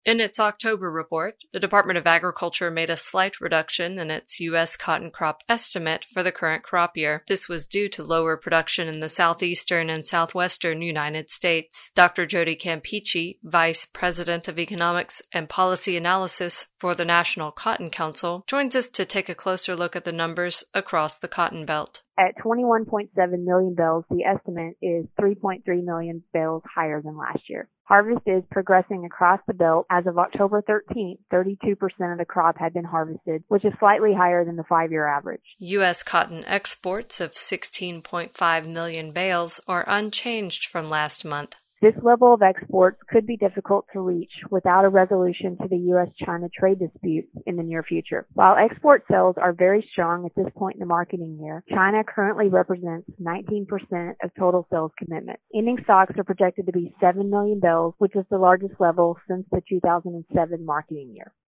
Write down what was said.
In its October report, the Department of Agriculture made a slight reduction in its U.S. cotton crop estimate for the current crop year. This was due to lower production in the southeastern and southwestern United States. Dr. Jody Campeachy, Vice President of Economics and Policy Analysis for the National Cotton Council, joins us to take a closer look at the numbers across the Cotton Belt. At 21.7 million bales, the estimate is 3.3 million bales higher than last year. Harvest is progressing across the belt. As of October 13th, 32% of the crop had been harvested, which is slightly higher than the 5-year average. U.S. cotton exports of 16.5 million bales are unchanged from last month. This level of exports could be difficult to reach without a resolution to the U.S.-China trade dispute in the near future. While export sales are very strong at this point in the marketing year, China currently represents 19% of total sales commitments. Ending stocks are projected to be 7 million bales, which is the largest level since the 2007 marketing year.